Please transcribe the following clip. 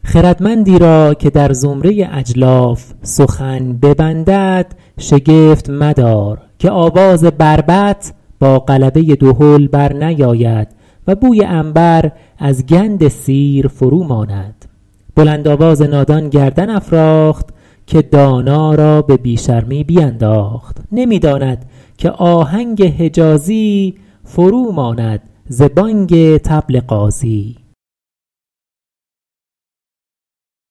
خردمندی را که در زمره اجلاف سخن ببندد شگفت مدار که آواز بربط با غلبه دهل بر نیاید و بوی عنبر از گند سیر فرو ماند. بلند آواز نادان گردن افراخت که دانا را به بی شرمی بینداخت. نمی داند که آهنگ حجازی فرو ماند ز بانگ طبل غازی.